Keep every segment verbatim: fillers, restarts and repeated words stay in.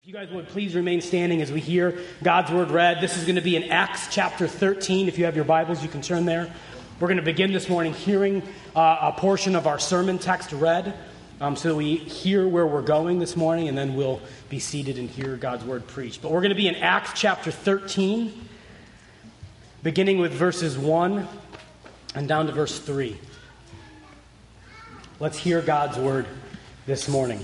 You guys would please remain standing as we hear God's word read. This is going to be in Acts chapter thirteen. If you have your Bibles, you can turn there. We're going to begin this morning hearing uh, a portion of our sermon text read um, so that we hear where we're going this morning, and then we'll be seated and hear God's word preached. But we're going to be in Acts chapter thirteen, beginning with verses one and down to verse three. Let's hear God's word this morning.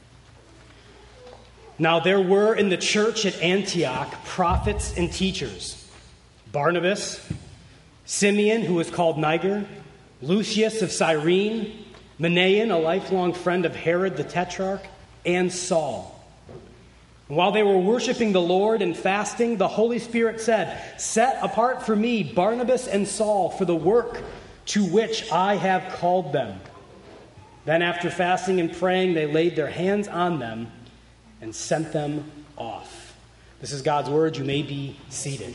Now there were in the church at Antioch prophets and teachers: Barnabas, Simeon, who was called Niger, Lucius of Cyrene, Manaen, a lifelong friend of Herod the Tetrarch, and Saul. And while they were worshiping the Lord and fasting, the Holy Spirit said, "Set apart for me Barnabas and Saul for the work to which I have called them." Then after fasting and praying, they laid their hands on them and sent them off. This is God's word. You may be seated.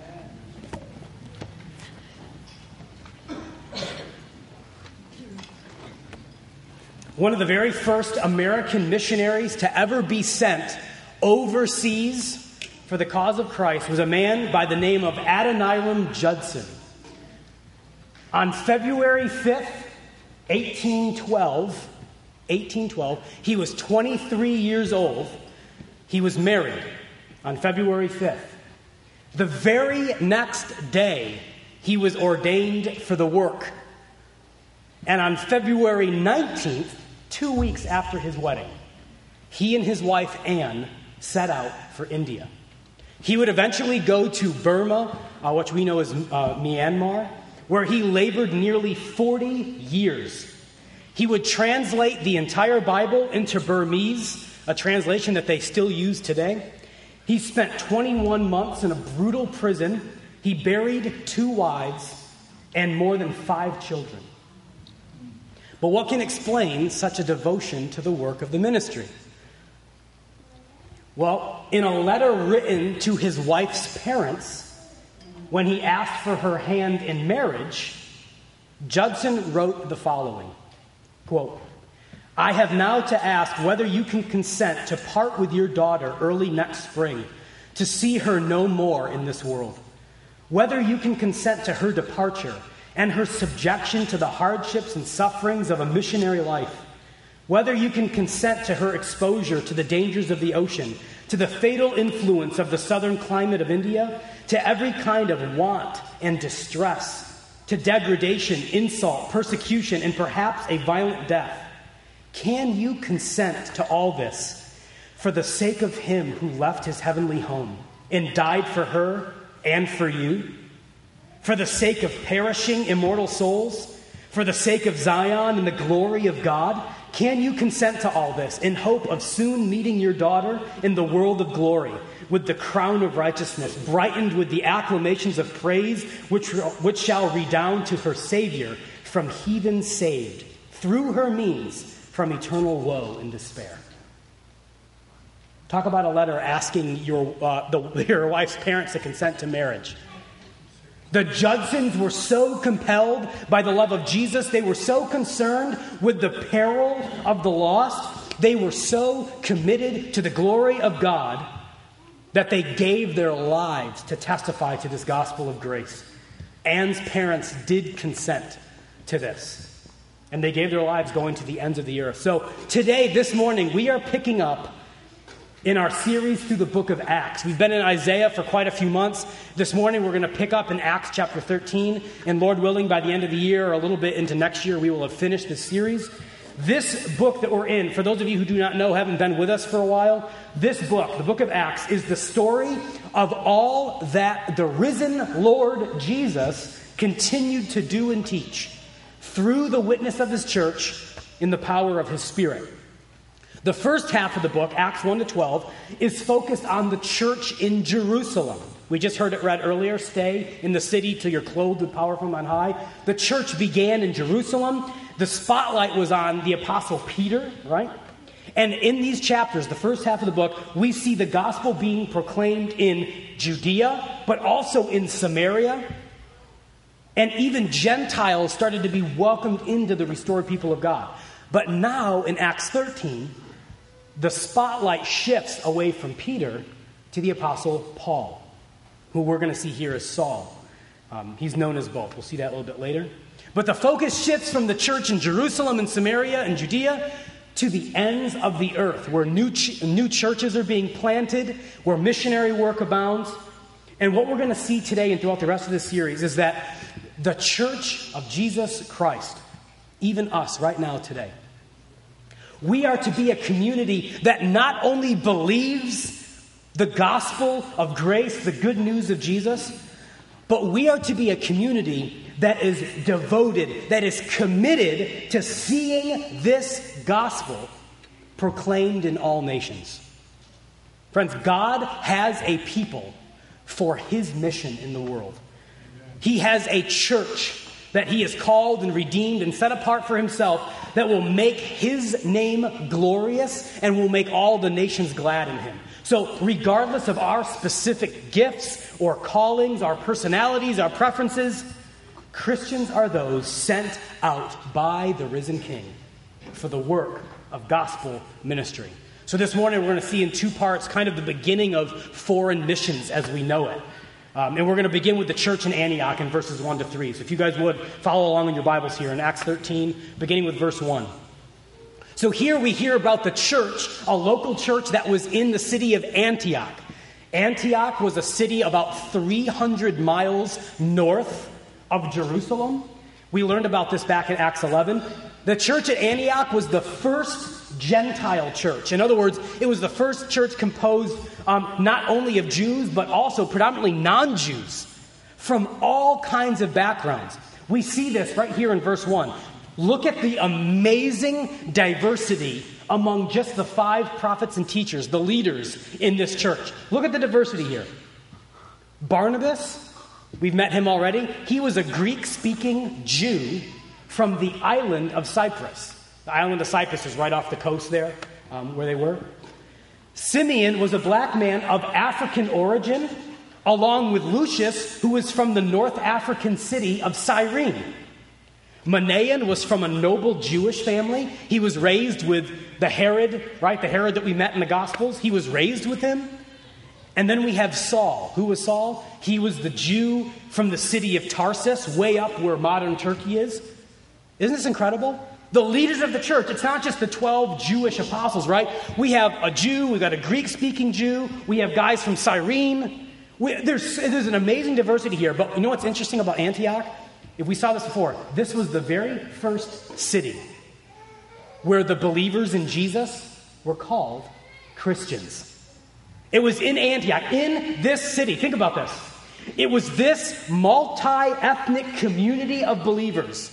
One of the very first American missionaries to ever be sent overseas for the cause of Christ was a man by the name of Adoniram Judson. On February fifth, eighteen twelve, eighteen twelve, he was twenty-three years old. He was married on February fifth. The very next day, he was ordained for the work. And on February nineteenth, two weeks after his wedding, he and his wife Anne set out for India. He would eventually go to Burma, uh, which we know as uh, Myanmar, where he labored nearly forty years. He would translate the entire Bible into Burmese, a translation that they still use today. He spent twenty-one months in a brutal prison. He buried two wives and more than five children. But what can explain such a devotion to the work of the ministry? Well, in a letter written to his wife's parents, when he asked for her hand in marriage, Judson wrote the following. Quote, "I have now to ask whether you can consent to part with your daughter early next spring, to see her no more in this world. Whether you can consent to her departure and her subjection to the hardships and sufferings of a missionary life. Whether you can consent to her exposure to the dangers of the ocean, to the fatal influence of the southern climate of India, to every kind of want and distress, to degradation, insult, persecution, and perhaps a violent death. Can you consent to all this for the sake of him who left his heavenly home and died for her and for you? For the sake of perishing immortal souls? For the sake of Zion and the glory of God? Can you consent to all this in hope of soon meeting your daughter in the world of glory, with the crown of righteousness, brightened with the acclamations of praise, which, which shall redound to her Savior, from heathens saved, through her means, from eternal woe and despair?" Talk about a letter asking your, uh, the, your wife's parents to consent to marriage. The Judsons were so compelled by the love of Jesus. They were so concerned with the peril of the lost. They were so committed to the glory of God that they gave their lives to testify to this gospel of grace. Anne's parents did consent to this. And they gave their lives going to the ends of the earth. So today, this morning, we are picking up in our series through the book of Acts. We've been in Isaiah for quite a few months. This morning, we're going to pick up in Acts chapter thirteen. And Lord willing, by the end of the year or a little bit into next year, we will have finished this series. This book that we're in, for those of you who do not know, haven't been with us for a while, this book, the book of Acts, is the story of all that the risen Lord Jesus continued to do and teach through the witness of his church in the power of his Spirit. The first half of the book, Acts one to twelve, is focused on the church in Jerusalem. We just heard it read earlier, "Stay in the city till you're clothed with power from on high." The church began in Jerusalem. The spotlight was on the apostle Peter, right? And in these chapters, the first half of the book, we see the gospel being proclaimed in Judea, but also in Samaria. And even Gentiles started to be welcomed into the restored people of God. But now in Acts thirteen, the spotlight shifts away from Peter to the Apostle Paul, who we're going to see here as Saul. Um, he's known as both. We'll see that a little bit later. But the focus shifts from the church in Jerusalem and Samaria and Judea to the ends of the earth, where new ch- new churches are being planted, where missionary work abounds. And what we're going to see today and throughout the rest of this series is that the church of Jesus Christ, even us right now today, we are to be a community that not only believes the gospel of grace, the good news of Jesus, but we are to be a community that is devoted, that is committed to seeing this gospel proclaimed in all nations. Friends, God has a people for his mission in the world. He has a church that he has called and redeemed and set apart for himself that will make his name glorious and will make all the nations glad in him. So regardless of our specific gifts or callings, our personalities, our preferences, Christians are those sent out by the risen King for the work of gospel ministry. So this morning we're going to see in two parts kind of the beginning of foreign missions as we know it. Um, and we're going to begin with the church in Antioch in verses one to three. So if you guys would follow along in your Bibles here in Acts thirteen, beginning with verse one. So here we hear about the church, a local church that was in the city of Antioch. Antioch was a city about three hundred miles north of Jerusalem. We learned about this back in Acts eleven. The church at Antioch was the first Gentile church. In other words, it was the first church composed um, not only of Jews, but also predominantly non-Jews from all kinds of backgrounds. We see this right here in verse one. Look at the amazing diversity among just the five prophets and teachers, the leaders in this church. Look at the diversity here. Barnabas, we've met him already. He was a Greek-speaking Jew from the island of Cyprus. The island of Cyprus is right off the coast there, um, where they were. Simeon was a black man of African origin, along with Lucius, who was from the North African city of Cyrene. Manaen was from a noble Jewish family. He was raised with the Herod, right? The Herod that we met in the Gospels. He was raised with him. And then we have Saul. Who was Saul? He was the Jew from the city of Tarsus, way up where modern Turkey is. Isn't this incredible? The leaders of the church, it's not just the twelve Jewish apostles, right? We have a Jew, we've got a Greek-speaking Jew, we have guys from Cyrene. We, there's, there's an amazing diversity here, but you know what's interesting about Antioch? If we saw this before, this was the very first city where the believers in Jesus were called Christians. It was in Antioch, in this city. Think about this. It was this multi-ethnic community of believers.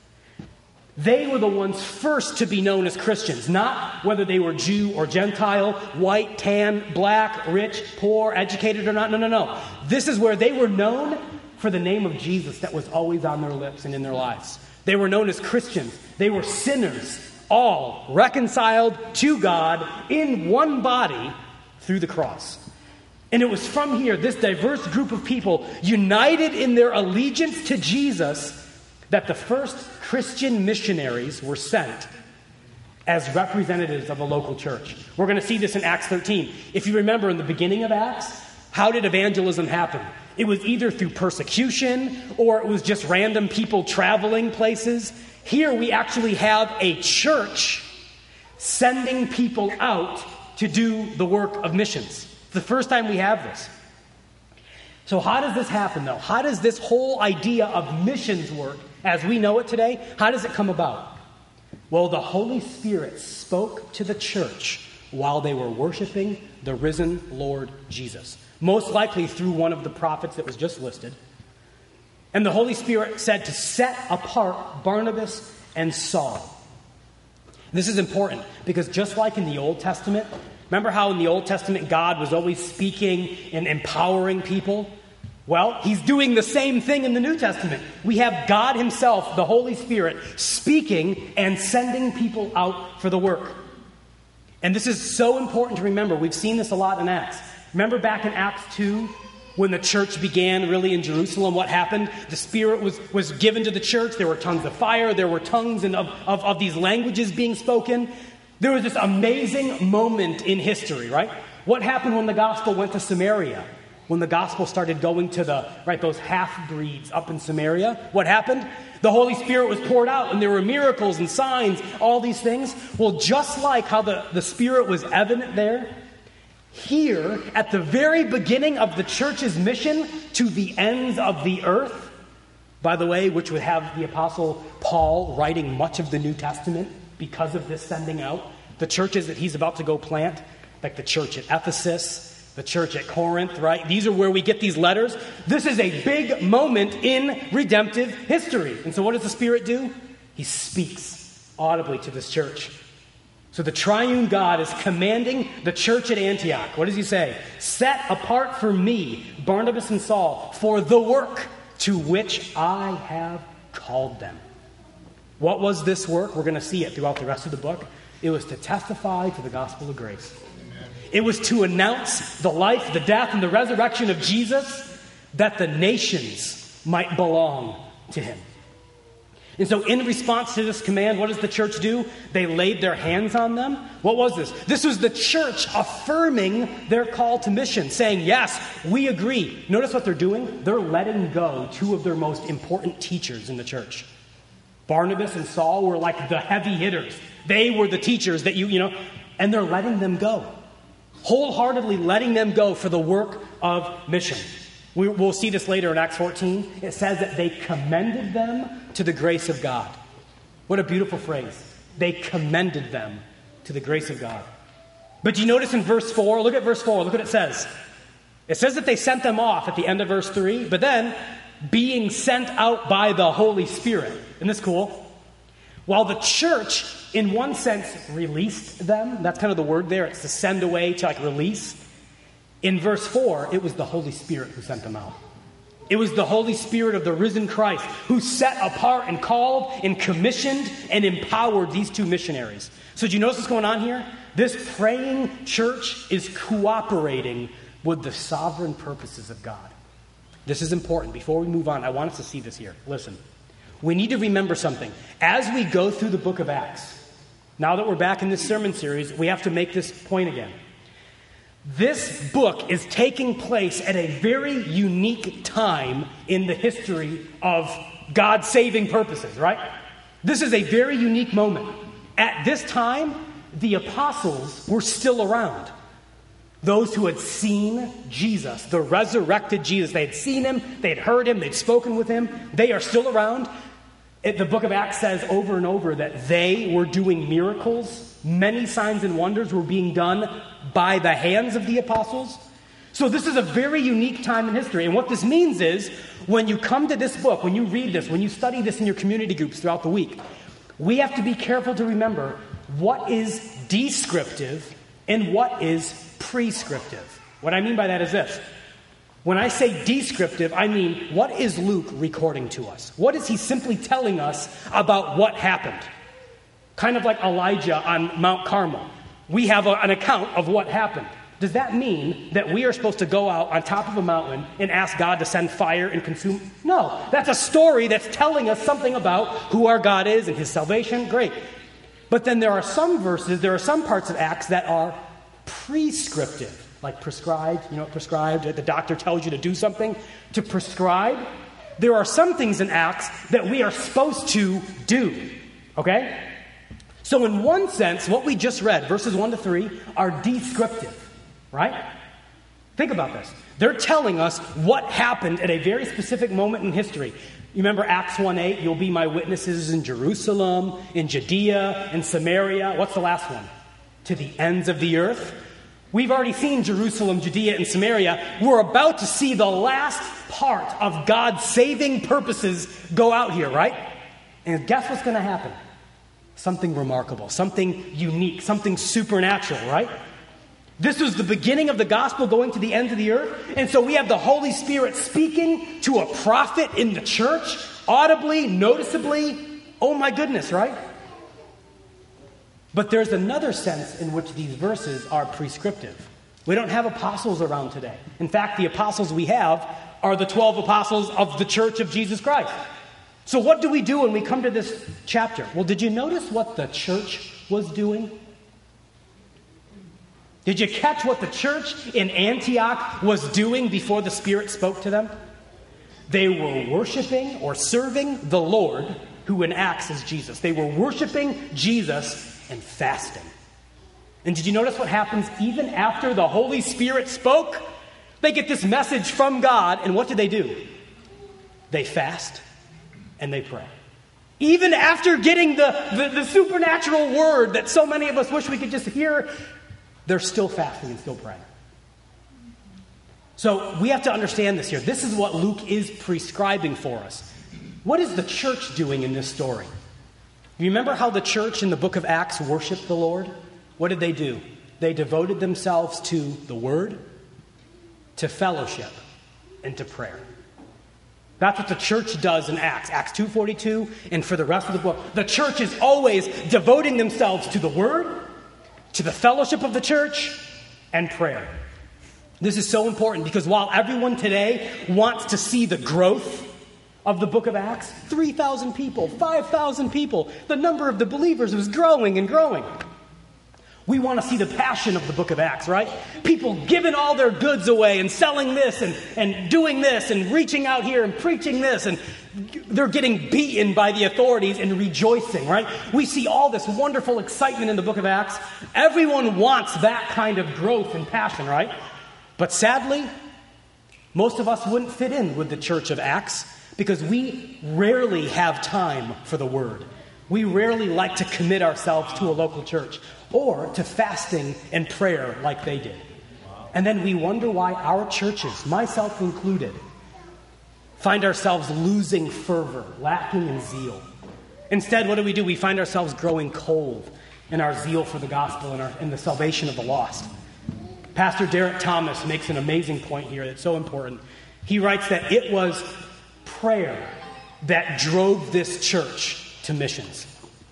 They were the ones first to be known as Christians, not whether they were Jew or Gentile, white, tan, black, rich, poor, educated or not. No, no, no. This is where they were known for the name of Jesus that was always on their lips and in their lives. They were known as Christians. They were sinners, all reconciled to God in one body through the cross. And it was from here, this diverse group of people, united in their allegiance to Jesus, that the first Christian missionaries were sent as representatives of a local church. We're going to see this in Acts thirteen. If you remember in the beginning of Acts, how did evangelism happen? It was either through persecution or it was just random people traveling places. Here we actually have a church sending people out to do the work of missions. It's the first time we have this. So how does this happen, though? How does this whole idea of missions work, as we know it today, how does it come about? Well, the Holy Spirit spoke to the church while they were worshiping the risen Lord Jesus, most likely through one of the prophets that was just listed. And the Holy Spirit said to set apart Barnabas and Saul. This is important because just like in the Old Testament, remember how in the Old Testament God was always speaking and empowering people? Well, he's doing the same thing in the New Testament. We have God himself, the Holy Spirit, speaking and sending people out for the work. And this is so important to remember. We've seen this a lot in Acts. Remember back in Acts two, when the church began really in Jerusalem, what happened? The Spirit was, was given to the church. There were tongues of fire. There were tongues and of, of, of these languages being spoken. There was this amazing moment in history, right? What happened when the gospel went to Samaria? When the gospel started going to the, right, those half-breeds up in Samaria, what happened? The Holy Spirit was poured out, and there were miracles and signs, all these things. Well, just like how the, the Spirit was evident there, here, at the very beginning of the church's mission to the ends of the earth, by the way, which would have the Apostle Paul writing much of the New Testament because of this sending out, the churches that he's about to go plant, like the church at Ephesus, the church at Corinth, right? These are where we get these letters. This is a big moment in redemptive history. And so what does the Spirit do? He speaks audibly to this church. So the triune God is commanding the church at Antioch. What does he say? Set apart for me, Barnabas and Saul, for the work to which I have called them. What was this work? We're going to see it throughout the rest of the book. It was to testify to the gospel of grace. It was to announce the life, the death, and the resurrection of Jesus, that the nations might belong to him. And so in response to this command, what does the church do? They laid their hands on them. What was this? This was the church affirming their call to mission, saying, yes, we agree. Notice what they're doing? They're letting go two of their most important teachers in the church. Barnabas and Saul were like the heavy hitters. They were the teachers that you, you know, and they're letting them go. Wholeheartedly letting them go for the work of mission. We, we'll see this later in Acts fourteen. It says that they commended them to the grace of God. What a beautiful phrase. They commended them to the grace of God. But you notice in verse four, look at verse four, look what it says. It says that they sent them off at the end of verse three, but then being sent out by the Holy Spirit. Isn't this cool? While the church, in one sense, released them, that's kind of the word there, it's to send away, to like release. In verse four, it was the Holy Spirit who sent them out. It was the Holy Spirit of the risen Christ who set apart and called and commissioned and empowered these two missionaries. So do you notice what's going on here? This praying church is cooperating with the sovereign purposes of God. This is important. Before we move on, I want us to see this here. Listen. We need to remember something. As we go through the book of Acts, now that we're back in this sermon series, we have to make this point again. This book is taking place at a very unique time in the history of God's saving purposes, right? This is a very unique moment. At this time, the apostles were still around. Those who had seen Jesus, the resurrected Jesus, they had seen him, they had heard him, they'd spoken with him, they are still around. It, the book of Acts says over and over that they were doing miracles. Many signs and wonders were being done by the hands of the apostles. So this is a very unique time in history. And what this means is, when you come to this book, when you read this, when you study this in your community groups throughout the week, we have to be careful to remember what is descriptive and what is prescriptive. What I mean by that is this. When I say descriptive, I mean, what is Luke recording to us? What is he simply telling us about what happened? Kind of like Elijah on Mount Carmel. We have a, an account of what happened. Does that mean that we are supposed to go out on top of a mountain and ask God to send fire and consume? No, that's a story that's telling us something about who our God is and his salvation. Great. But then there are some verses, there are some parts of Acts that are prescriptive. Like prescribed, you know, prescribed, the doctor tells you to do something. To prescribe, there are some things in Acts that we are supposed to do, okay? So in one sense, what we just read, verses one to three, are descriptive, right? Think about this. They're telling us what happened at a very specific moment in history. You remember Acts one eight, you'll be my witnesses in Jerusalem, in Judea, in Samaria. What's the last one? To the ends of the earth. We've already seen Jerusalem, Judea, and Samaria. We're about to see the last part of God's saving purposes go out here, right? And guess what's going to happen? Something remarkable, something unique, something supernatural, right? This was the beginning of the gospel going to the ends of the earth. And so we have the Holy Spirit speaking to a prophet in the church, audibly, noticeably. Oh my goodness, right? But there's another sense in which these verses are prescriptive. We don't have apostles around today. In fact, the apostles we have are the twelve apostles of the Church of Jesus Christ. So what do we do when we come to this chapter? Well, did you notice what the church was doing? Did you catch what the church in Antioch was doing before the Spirit spoke to them? They were worshiping or serving the Lord, who in Acts is Jesus. They were worshiping Jesus and fasting. And did you notice what happens even after the Holy Spirit spoke? They get this message from God, and what do they do? They fast and they pray. Even after getting the, the, the supernatural word that so many of us wish we could just hear, they're still fasting and still praying. So we have to understand this here. This is what Luke is prescribing for us. What is the church doing in this story? You remember how the church in the book of Acts worshiped the Lord? What did they do? They devoted themselves to the word, to fellowship, and to prayer. That's what the church does in Acts. Acts two forty-two, and for the rest of the book. The church is always devoting themselves to the word, to the fellowship of the church, and prayer. This is so important because while everyone today wants to see the growth of the book of Acts, three thousand people, five thousand people, the number of the believers was growing and growing. We want to see the passion of the book of Acts, right? People giving all their goods away and selling this and, and doing this and reaching out here and preaching this, and they're getting beaten by the authorities and rejoicing, right? We see all this wonderful excitement in the book of Acts. Everyone wants that kind of growth and passion, right? But sadly, most of us wouldn't fit in with the church of Acts because we rarely have time for the word. We rarely like to commit ourselves to a local church or to fasting and prayer like they did. And then we wonder why our churches, myself included, find ourselves losing fervor, lacking in zeal. Instead, what do we do? We find ourselves growing cold in our zeal for the gospel and, our, and the salvation of the lost. Pastor Derek Thomas makes an amazing point here that's so important. He writes that it was prayer that drove this church to missions.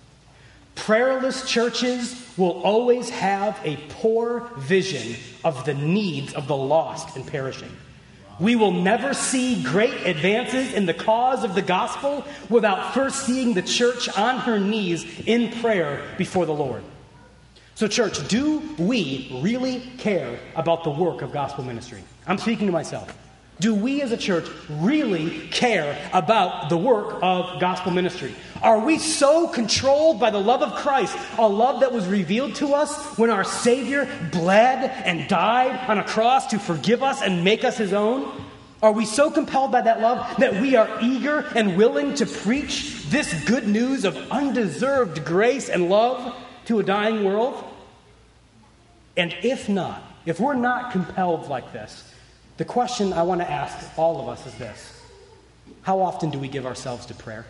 Prayerless churches will always have a poor vision of the needs of the lost and perishing. We will never see great advances in the cause of the gospel without first seeing the church on her knees in prayer before the Lord. So, church, do we really care about the work of gospel ministry? I'm speaking to myself. Do we as a church really care about the work of gospel ministry? Are we so controlled by the love of Christ, a love that was revealed to us when our Savior bled and died on a cross to forgive us and make us his own? Are we so compelled by that love that we are eager and willing to preach this good news of undeserved grace and love to a dying world? And if not, if we're not compelled like this, the question I want to ask all of us is this: how often do we give ourselves to prayer?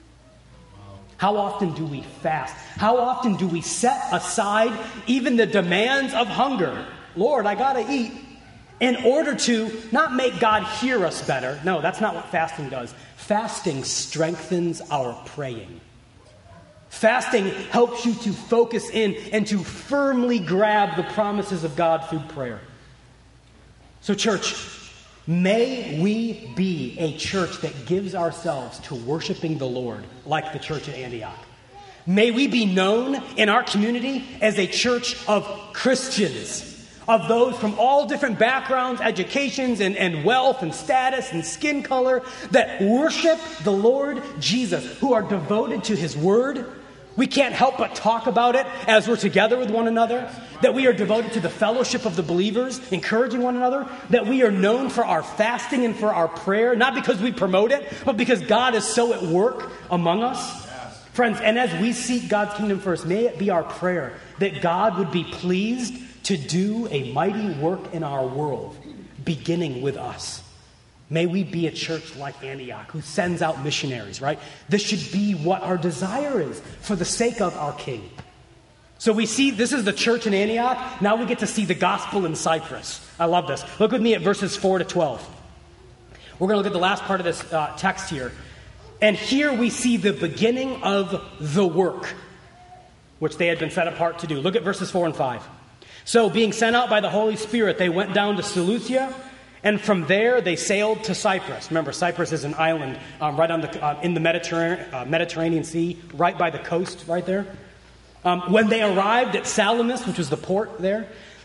How often do we fast? How often do we set aside even the demands of hunger? Lord, I got to eat. In order to not make God hear us better. No, that's not what fasting does. Fasting strengthens our praying. Fasting helps you to focus in and to firmly grab the promises of God through prayer. So, church, may we be a church that gives ourselves to worshiping the Lord like the church at Antioch. May we be known in our community as a church of Christians, of those from all different backgrounds, educations, and, and wealth and status and skin color that worship the Lord Jesus, who are devoted to his word. We can't help but talk about it as we're together with one another, that we are devoted to the fellowship of the believers, encouraging one another, that we are known for our fasting and for our prayer, not because we promote it, but because God is so at work among us. Yes. Friends, and as we seek God's kingdom first, may it be our prayer that God would be pleased to do a mighty work in our world, beginning with us. May we be a church like Antioch who sends out missionaries, right? This should be what our desire is for the sake of our King. So we see this is the church in Antioch. Now we get to see the gospel in Cyprus. I love this. Look with me at verses four to twelve. We're going to look at the last part of this uh, text here. And here we see the beginning of the work, which they had been set apart to do. Look at verses four and five. So being sent out by the Holy Spirit, they went down to Seleucia. And from there, they sailed to Cyprus. Remember, Cyprus is an island um, right on the uh, in the Mediterranean, uh, Mediterranean Sea, right by the coast, right there. Um, when they arrived at Salamis, which was the port there,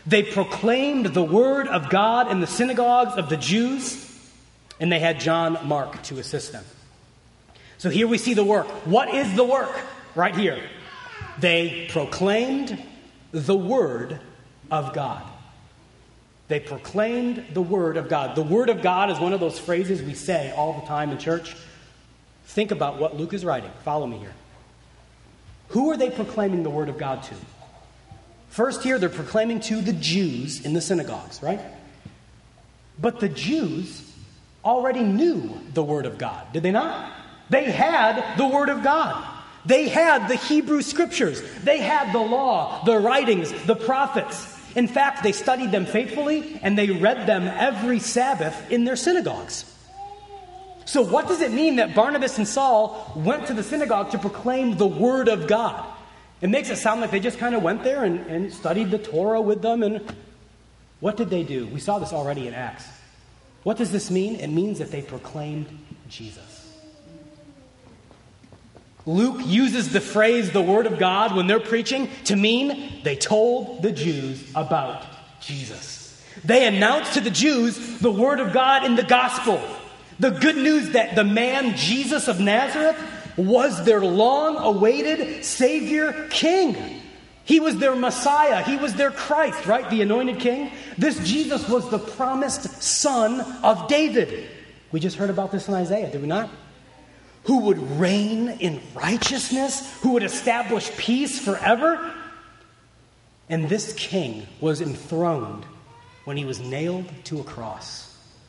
They proclaimed the word of God in the synagogues of the Jews, and they had John Mark to assist them. So here we see the work. What is the work? Right here. They proclaimed the word of God. They proclaimed the word of God. The word of God is one of those phrases we say all the time in church. Think about what Luke is writing. Follow me here. Who are they proclaiming the word of God to? First here, they're proclaiming to the Jews in the synagogues, right? But the Jews already knew the word of God, did they not? They had the word of God. They had the Hebrew scriptures. They had the law, the writings, the prophets. In fact, they studied them faithfully, and they read them every Sabbath in their synagogues. So what does it mean that Barnabas and Saul went to the synagogue to proclaim the word of God? It makes it sound like they just kind of went there and, and studied the Torah with them. And what did they do? We saw this already in Acts. What does this mean? It means that they proclaimed Jesus. Luke uses the phrase, the word of God, when they're preaching to mean they told the Jews about Jesus. They announced to the Jews the word of God in the gospel. The good news that the man Jesus of Nazareth was their long-awaited Savior King. He was their Messiah. He was their Christ, right? The anointed King. This Jesus was the promised son of David. We just heard about this in Isaiah, did we not? Who would reign in righteousness, who would establish peace forever. And this king was enthroned when he was nailed to a cross.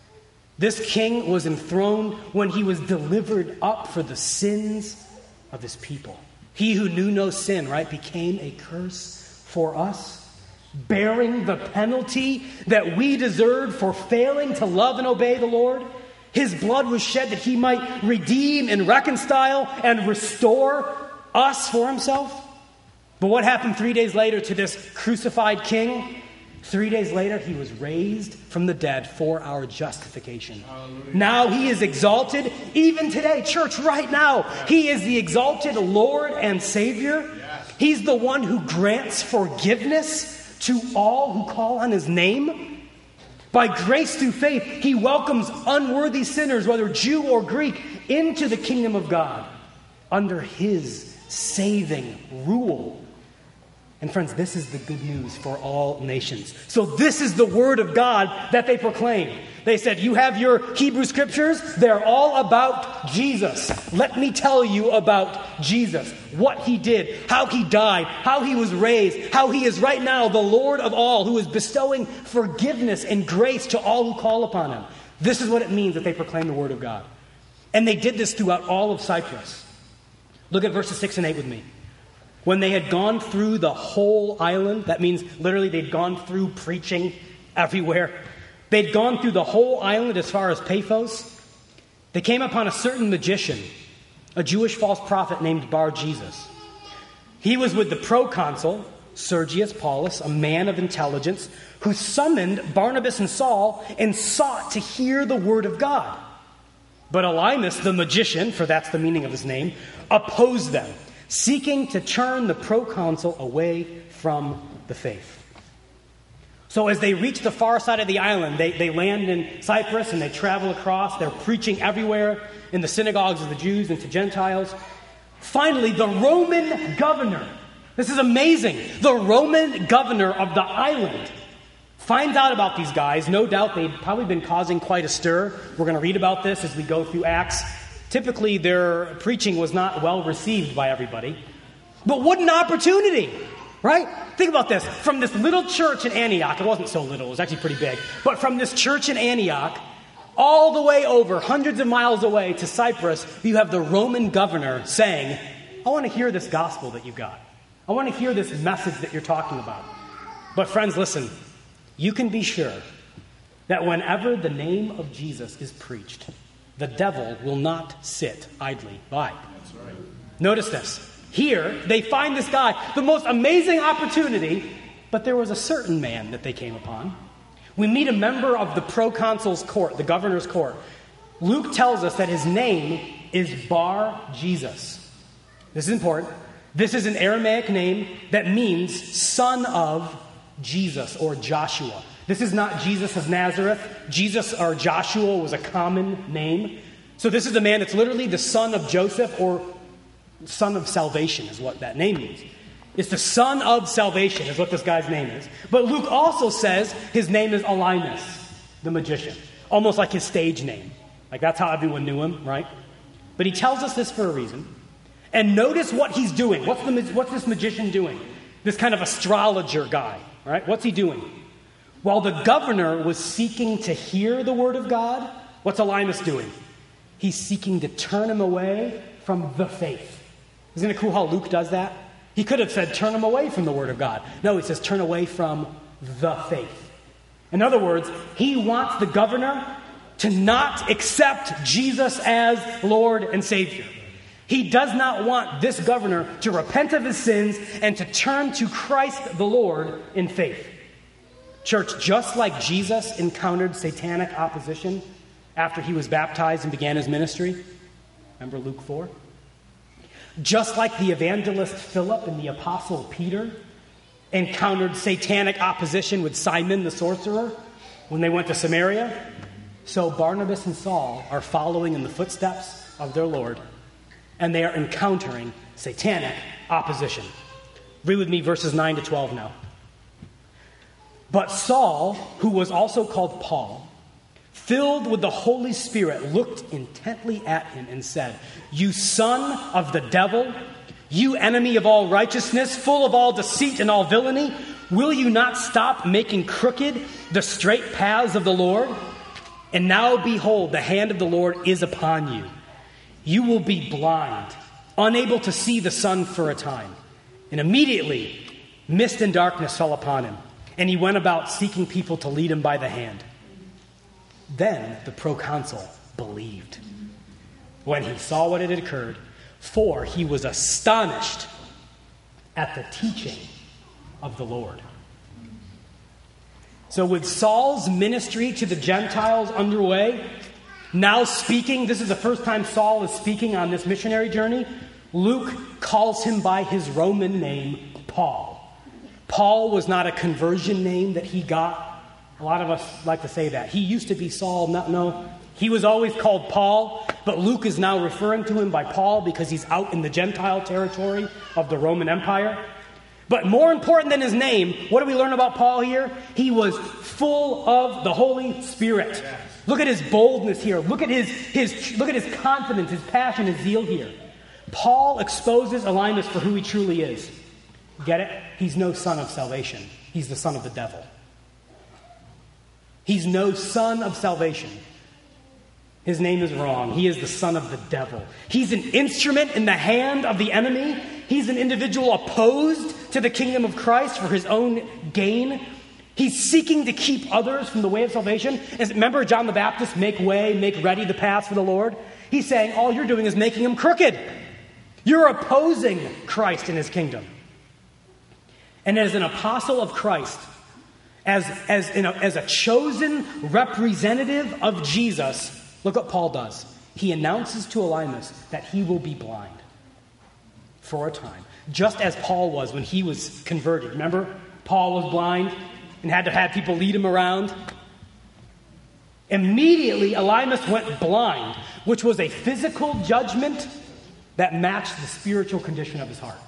This king was enthroned when he was delivered up for the sins of his people. He who knew no sin, right, became a curse for us, bearing the penalty that we deserved for failing to love and obey the Lord. His blood was shed that he might redeem and reconcile and restore us for himself. But what happened three days later to this crucified king? Three days later, he was raised from the dead for our justification. Hallelujah. Now he is exalted, even today, church, right now. Yes. He is the exalted Lord and Savior. Yes. He's the one who grants forgiveness to all who call on his name. By grace through faith, he welcomes unworthy sinners, whether Jew or Greek, into the kingdom of God under his saving rule. And friends, this is the good news for all nations. So this is the word of God that they proclaim. They said, you have your Hebrew scriptures. They're all about Jesus. Let me tell you about Jesus, what he did, how he died, how he was raised, how he is right now the Lord of all, who is bestowing forgiveness and grace to all who call upon him. This is what it means that they proclaim the word of God. And they did this throughout all of Cyprus. Look at verses six and eight with me. When they had gone through the whole island, that means literally they'd gone through preaching everywhere. They'd gone through the whole island as far as Paphos. They came upon a certain magician, a Jewish false prophet named Bar-Jesus. He was with the proconsul, Sergius Paulus, a man of intelligence, who summoned Barnabas and Saul and sought to hear the word of God. But Elymas, the magician, for that's the meaning of his name, opposed them, seeking to turn the proconsul away from the faith. So as they reach the far side of the island, they, they land in Cyprus and they travel across. They're preaching everywhere in the synagogues of the Jews and to Gentiles. Finally, the Roman governor, this is amazing, the Roman governor of the island finds out about these guys. No doubt they'd probably been causing quite a stir. We're going to read about this as we go through Acts. Typically, their preaching was not well received by everybody. But what an opportunity, right? Think about this. From this little church in Antioch, it wasn't so little, it was actually pretty big. But from this church in Antioch, all the way over, hundreds of miles away to Cyprus, you have the Roman governor saying, I want to hear this gospel that you've got. I want to hear this message that you're talking about. But friends, listen, you can be sure that whenever the name of Jesus is preached, the devil will not sit idly by. That's right. Notice this. Here, they find this guy, the most amazing opportunity, but there was a certain man that they came upon. We meet a member of the proconsul's court, the governor's court. Luke tells us that his name is Bar-Jesus. This is important. This is an Aramaic name that means son of Jesus or Joshua. This is not Jesus of Nazareth. Jesus or Joshua was a common name. So this is a man that's literally the son of Joseph, or son of salvation is what that name means. It's the son of salvation is what this guy's name is. But Luke also says his name is Elymas, the magician. Almost like his stage name. Like that's how everyone knew him, right? But he tells us this for a reason. And notice what he's doing. What's, the, what's this magician doing? This kind of astrologer guy, right? What's he doing? While the governor was seeking to hear the word of God, what's Elymas doing? He's seeking to turn him away from the faith. Isn't it cool how Luke does that? He could have said, turn him away from the word of God. No, he says, turn away from the faith. In other words, he wants the governor to not accept Jesus as Lord and Savior. He does not want this governor to repent of his sins and to turn to Christ the Lord in faith. Church, just like Jesus encountered satanic opposition after he was baptized and began his ministry, remember Luke four? Just like the evangelist Philip and the apostle Peter encountered satanic opposition with Simon the sorcerer when they went to Samaria, so Barnabas and Saul are following in the footsteps of their Lord, and they are encountering satanic opposition. Read with me verses nine to twelve now. But Saul, who was also called Paul, filled with the Holy Spirit, looked intently at him and said, "You son of the devil, you enemy of all righteousness, full of all deceit and all villainy, will you not stop making crooked the straight paths of the Lord? And now behold, the hand of the Lord is upon you. You will be blind, unable to see the sun for a time." And immediately, mist and darkness fell upon him, and he went about seeking people to lead him by the hand. Then the proconsul believed when he saw what had occurred, for he was astonished at the teaching of the Lord. So with Saul's ministry to the Gentiles underway, now speaking, this is the first time Saul is speaking on this missionary journey, Luke calls him by his Roman name, Paul. Paul was not a conversion name that he got. A lot of us like to say that. He used to be Saul. No, no, he was always called Paul, but Luke is now referring to him by Paul because he's out in the Gentile territory of the Roman Empire. But more important than his name, what do we learn about Paul here? He was full of the Holy Spirit. Look at his boldness here. Look at his, his, look at his confidence, his passion, his zeal here. Paul exposes Elymas for who he truly is. Get it? He's no son of salvation. He's the son of the devil. He's no son of salvation. His name is wrong. He is the son of the devil. He's an instrument in the hand of the enemy. He's an individual opposed to the kingdom of Christ for his own gain. He's seeking to keep others from the way of salvation. As, remember John the Baptist, make way, make ready the path for the Lord? He's saying all you're doing is making him crooked. You're opposing Christ in his kingdom. And as an apostle of Christ, as, as, in a, as a chosen representative of Jesus, look what Paul does. He announces to Elymas that he will be blind for a time, just as Paul was when he was converted. Remember, Paul was blind and had to have people lead him around. Immediately, Elymas went blind, which was a physical judgment that matched the spiritual condition of his heart.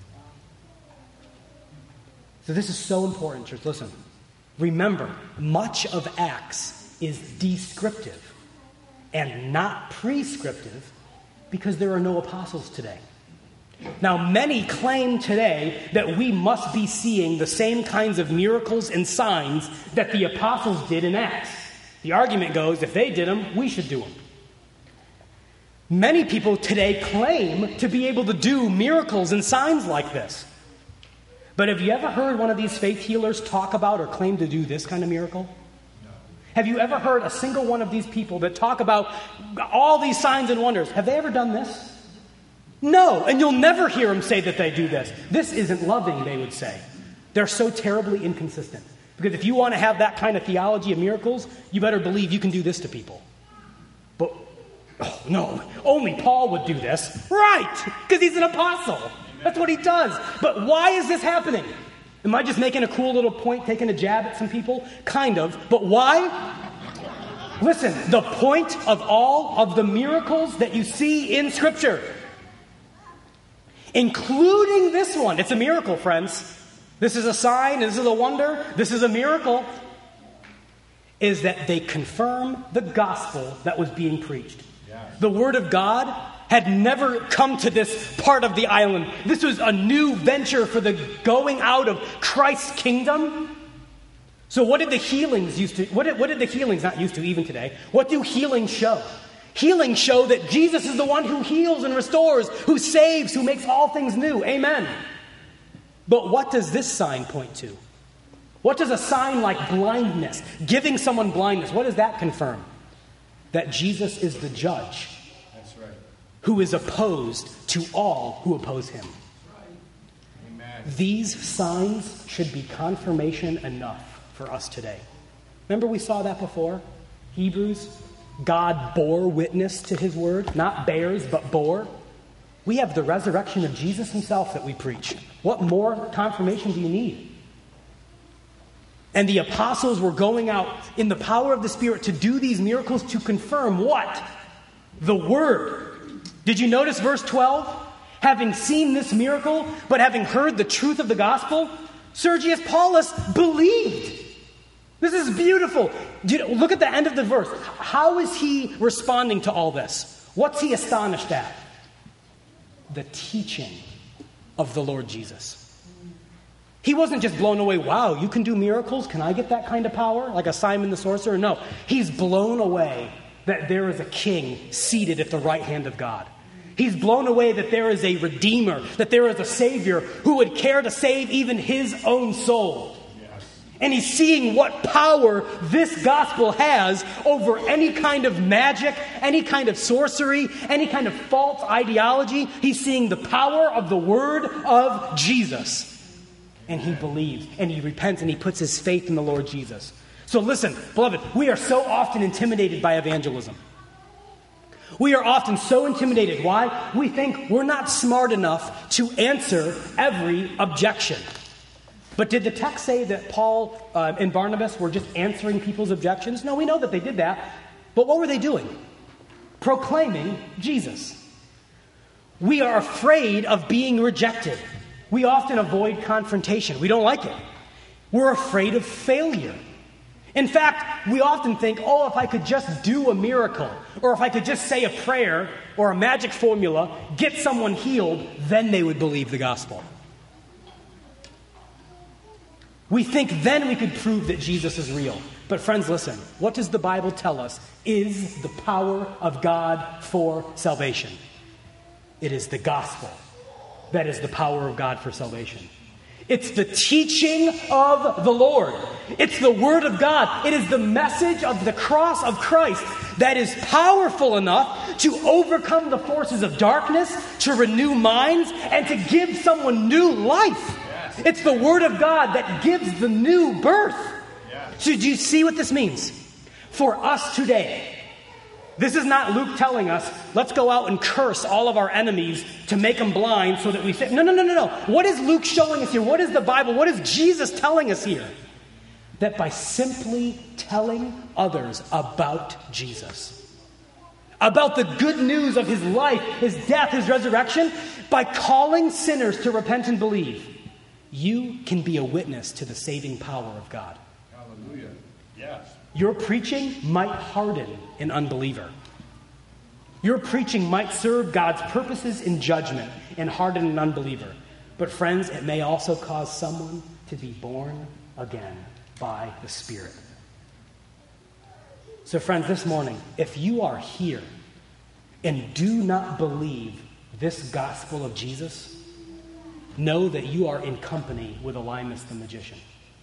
So this is so important, church. Listen. Remember, much of Acts is descriptive and not prescriptive because there are no apostles today. Now, many claim today that we must be seeing the same kinds of miracles and signs that the apostles did in Acts. The argument goes, if they did them, we should do them. Many people today claim to be able to do miracles and signs like this. But have you ever heard one of these faith healers talk about or claim to do this kind of miracle? No. Have you ever heard a single one of these people that talk about all these signs and wonders? Have they ever done this? No, and you'll never hear them say that they do this. This isn't loving, they would say. They're so terribly inconsistent. Because if you want to have that kind of theology of miracles, you better believe you can do this to people. But, oh no, only Paul would do this. Right, because he's an apostle. That's what he does. But why is this happening? Am I just making a cool little point, taking a jab at some people? Kind of. But why? Listen, the point of all of the miracles that you see in Scripture, including this one, it's a miracle, friends. This is a sign, this is a wonder, this is a miracle, is that they confirm the gospel that was being preached. Yes. The Word of God had never come to this part of the island. This was a new venture for the going out of Christ's kingdom. So what did the healings used to, what did, what did the healings, not used to even today, what do healings show? Healings show that Jesus is the one who heals and restores, who saves, who makes all things new. Amen. But what does this sign point to? What does a sign like blindness, giving someone blindness, what does that confirm? That Jesus is the judge. That's right. Who is opposed to all who oppose him. Right. Amen. These signs should be confirmation enough for us today. Remember we saw that before? Hebrews, God bore witness to his word, not bears, but bore. We have the resurrection of Jesus himself that we preach. What more confirmation do you need? And the apostles were going out in the power of the Spirit to do these miracles to confirm what? The word. Did you notice verse twelve? Having seen this miracle, but having heard the truth of the gospel, Sergius Paulus believed. This is beautiful. Look at the end of the verse. How is he responding to all this? What's he astonished at? The teaching of the Lord Jesus. He wasn't just blown away, wow, you can do miracles? Can I get that kind of power? Like a Simon the sorcerer? No, he's blown away that there is a king seated at the right hand of God. He's blown away that there is a Redeemer, that there is a Savior who would care to save even his own soul. And he's seeing what power this gospel has over any kind of magic, any kind of sorcery, any kind of false ideology. He's seeing the power of the word of Jesus. And he believes, and he repents, and he puts his faith in the Lord Jesus. So listen, beloved, we are so often intimidated by evangelism. We are often so intimidated. Why? We think we're not smart enough to answer every objection. But did the text say that Paul uh, and Barnabas were just answering people's objections? No, we know that they did that. But what were they doing? Proclaiming Jesus. We are afraid of being rejected. We often avoid confrontation. We don't like it. We're afraid of failure. In fact, we often think, oh, if I could just do a miracle, or if I could just say a prayer or a magic formula, get someone healed, then they would believe the gospel. We think then we could prove that Jesus is real. But friends, listen. What does the Bible tell us is the power of God for salvation? It is the gospel that is the power of God for salvation. It's the teaching of the Lord. It's the word of God. It is the message of the cross of Christ that is powerful enough to overcome the forces of darkness, to renew minds, and to give someone new life. It's the word of God that gives the new birth. Yes. So do you see what this means? For us today, this is not Luke telling us, let's go out and curse all of our enemies to make them blind so that we say, no, no, no, no, no. What is Luke showing us here? What is the Bible? What is Jesus telling us here? That by simply telling others about Jesus, about the good news of his life, his death, his resurrection, by calling sinners to repent and believe, you can be a witness to the saving power of God. Hallelujah. Yes. Your preaching might harden an unbeliever. Your preaching might serve God's purposes in judgment and harden an unbeliever. But friends, it may also cause someone to be born again by the Spirit. So friends, this morning, if you are here and do not believe this gospel of Jesus, know that you are in company with Elymas the magician.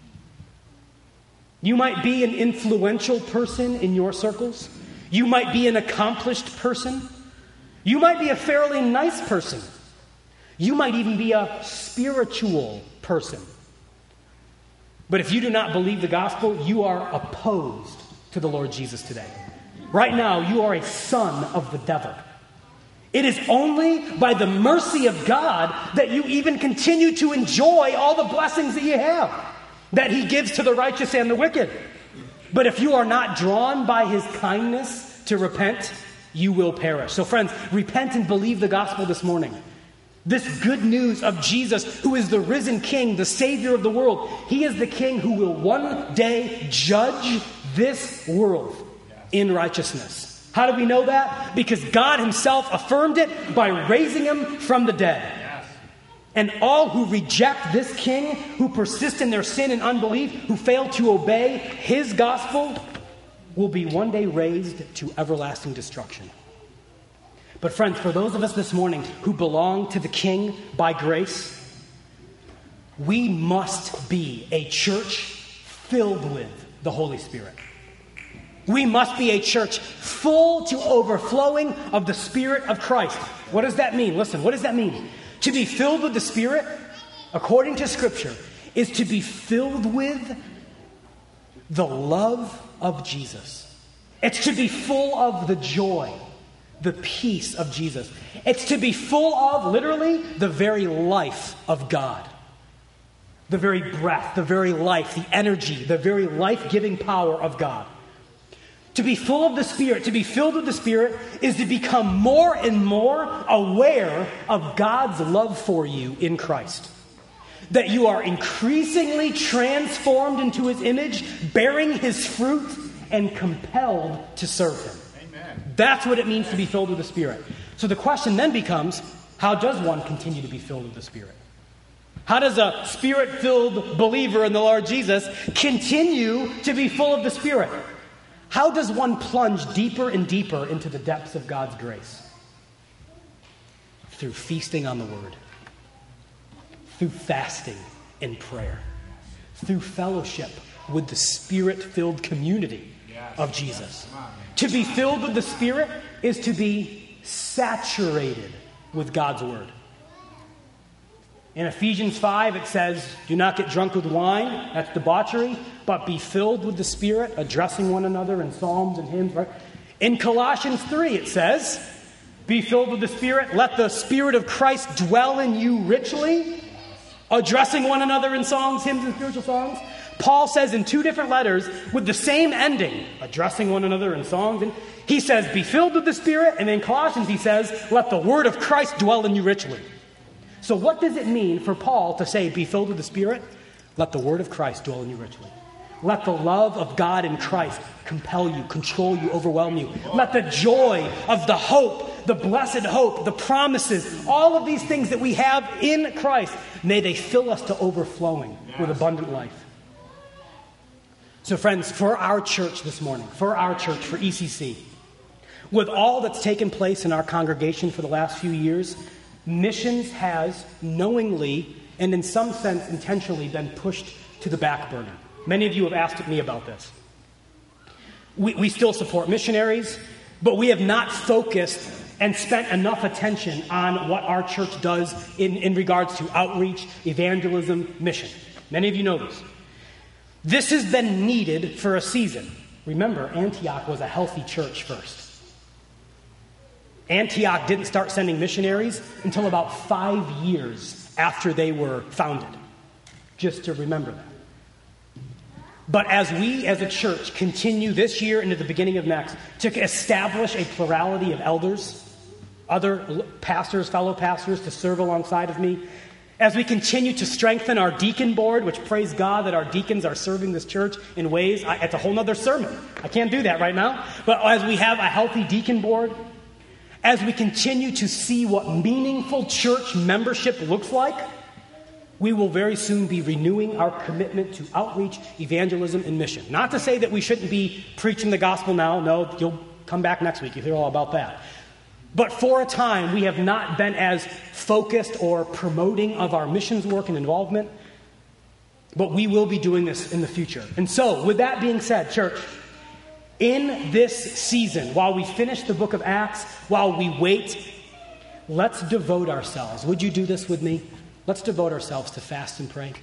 You might be an influential person in your circles. You might be an accomplished person. You might be a fairly nice person. You might even be a spiritual person. But if you do not believe the gospel, you are opposed to the Lord Jesus today. Right now, you are a son of the devil. It is only by the mercy of God that you even continue to enjoy all the blessings that you have, that he gives to the righteous and the wicked. But if you are not drawn by his kindness to repent, you will perish. So friends, repent and believe the gospel this morning. This good news of Jesus, who is the risen King, the Savior of the world. He is the King who will one day judge this world in righteousness. How do we know that? Because God himself affirmed it by raising him from the dead. Yes. And all who reject this King, who persist in their sin and unbelief, who fail to obey his gospel, will be one day raised to everlasting destruction. But friends, for those of us this morning who belong to the King by grace, we must be a church filled with the Holy Spirit. We must be a church full to overflowing of the Spirit of Christ. What does that mean? Listen, what does that mean? To be filled with the Spirit, according to Scripture, is to be filled with the love of Jesus. It's to be full of the joy, the peace of Jesus. It's to be full of, literally, the very life of God. The very breath, the very life, the energy, the very life-giving power of God. To be full of the Spirit, to be filled with the Spirit, is to become more and more aware of God's love for you in Christ. That you are increasingly transformed into his image, bearing his fruit, and compelled to serve him. Amen. That's what it means to be filled with the Spirit. So the question then becomes, how does one continue to be filled with the Spirit? How does a Spirit-filled believer in the Lord Jesus continue to be full of the Spirit? How does one plunge deeper and deeper into the depths of God's grace? Through feasting on the Word. Through fasting and prayer. Through fellowship with the Spirit-filled community of Jesus. To be filled with the Spirit is to be saturated with God's Word. In Ephesians five, it says, do not get drunk with wine, that's debauchery, but be filled with the Spirit, addressing one another in psalms and hymns. Right? In Colossians three, it says, be filled with the Spirit, let the Spirit of Christ dwell in you richly, addressing one another in songs, hymns, and spiritual songs. Paul says in two different letters with the same ending, addressing one another in songs, and he says, be filled with the Spirit, and in Colossians he says, let the word of Christ dwell in you richly. So what does it mean for Paul to say, be filled with the Spirit? Let the word of Christ dwell in you richly. Let the love of God in Christ compel you, control you, overwhelm you. Let the joy of the hope, the blessed hope, the promises, all of these things that we have in Christ, may they fill us to overflowing with abundant life. So friends, for our church this morning, for our church, for E C C, with all that's taken place in our congregation for the last few years, missions has knowingly and in some sense intentionally been pushed to the back burner. Many of you have asked me about this. We, we still support missionaries, but we have not focused and spent enough attention on what our church does in, in regards to outreach, evangelism, mission. Many of you know this. This has been needed for a season. Remember, Antioch was a healthy church first. Antioch didn't start sending missionaries until about five years after they were founded. Just to remember that. But as we as a church continue this year into the beginning of next to establish a plurality of elders, other pastors, fellow pastors to serve alongside of me, as we continue to strengthen our deacon board, which praise God that our deacons are serving this church in ways, I, it's a whole other sermon. I can't do that right now. But as we have a healthy deacon board, as we continue to see what meaningful church membership looks like, we will very soon be renewing our commitment to outreach, evangelism, and mission. Not to say that we shouldn't be preaching the gospel now. No, you'll come back next week. You'll hear all about that. But for a time, we have not been as focused or promoting of our missions work and involvement. But we will be doing this in the future. And so, with that being said, church, in this season, while we finish the book of Acts, while we wait, let's devote ourselves. Would you do this with me? Let's devote ourselves to fast and pray.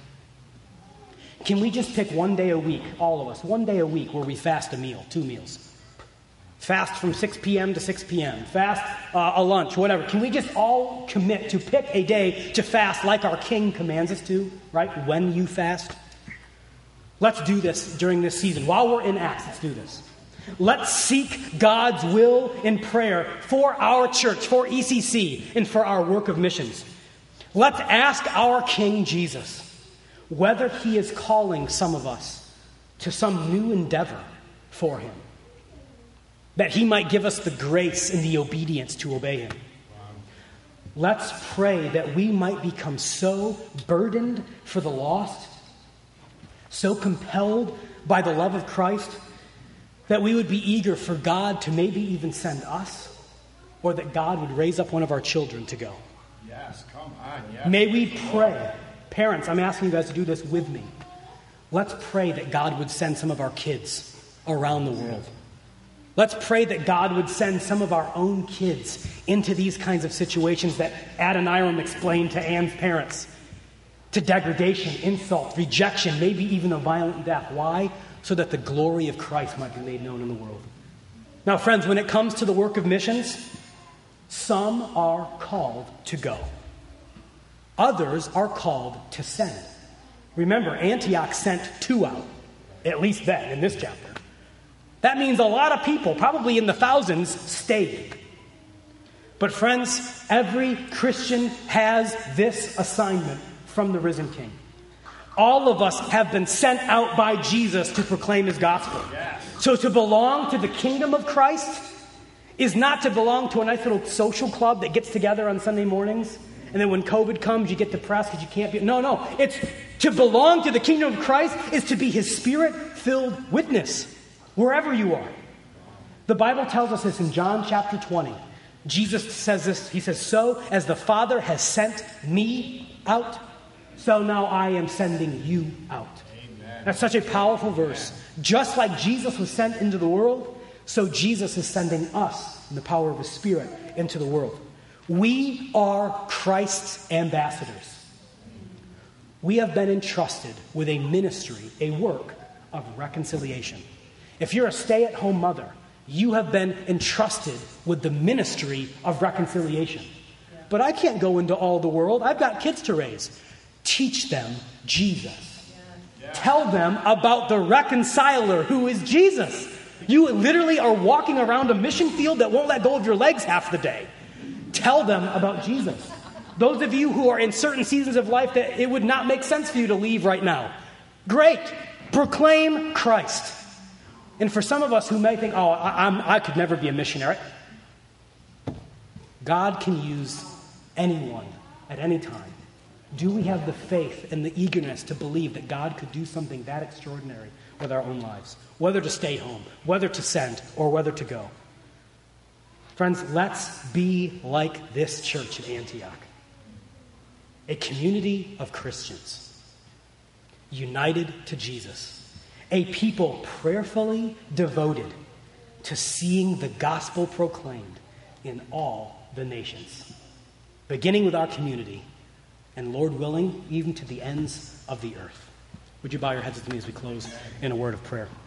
Can we just pick one day a week, all of us, one day a week where we fast a meal, two meals? Fast from six p.m. to six p.m. Fast uh, a lunch, whatever. Can we just all commit to pick a day to fast like our King commands us to, right? When you fast. Let's do this during this season. While we're in Acts, let's do this. Let's seek God's will in prayer for our church, for E C C, and for our work of missions. Let's ask our King Jesus whether he is calling some of us to some new endeavor for him, that he might give us the grace and the obedience to obey him. Let's pray that we might become so burdened for the lost, so compelled by the love of Christ, that we would be eager for God to maybe even send us, or that God would raise up one of our children to go. Yes, come on. Yes. May we pray. Parents, I'm asking you guys to do this with me. Let's pray that God would send some of our kids around the world. Let's pray that God would send some of our own kids into these kinds of situations that Adoniram explained to Anne's parents. To degradation, insult, rejection, maybe even a violent death. Why? So that the glory of Christ might be made known in the world. Now, friends, when it comes to the work of missions, some are called to go. Others are called to send. Remember, Antioch sent two out, at least then, in this chapter. That means a lot of people, probably in the thousands, stayed. But friends, every Christian has this assignment from the risen King. All of us have been sent out by Jesus to proclaim his gospel. Yes. So to belong to the kingdom of Christ is not to belong to a nice little social club that gets together on Sunday mornings, and then when COVID comes, you get depressed because you can't be... No, no. It's to belong to the kingdom of Christ is to be his spirit-filled witness wherever you are. The Bible tells us this in John chapter twenty. Jesus says this. He says, so as the Father has sent me out, so now I am sending you out. Amen. That's such a powerful verse. Just like Jesus was sent into the world, so Jesus is sending us in the power of his Spirit into the world. We are Christ's ambassadors. We have been entrusted with a ministry, a work of reconciliation. If you're a stay-at-home mother, you have been entrusted with the ministry of reconciliation. But I can't go into all the world. I've got kids to raise. Teach them Jesus. Yeah. Tell them about the reconciler who is Jesus. You literally are walking around a mission field that won't let go of your legs half the day. Tell them about Jesus. Those of you who are in certain seasons of life that it would not make sense for you to leave right now, great. Proclaim Christ. And for some of us who may think, oh, I, I'm, I could never be a missionary. God can use anyone at any time. Do we have the faith and the eagerness to believe that God could do something that extraordinary with our own lives? Whether to stay home, whether to send, or whether to go. Friends, let's be like this church at Antioch. A community of Christians united to Jesus. A people prayerfully devoted to seeing the gospel proclaimed in all the nations. Beginning with our community, and Lord willing, even to the ends of the earth. Would you bow your heads with me as we close in a word of prayer?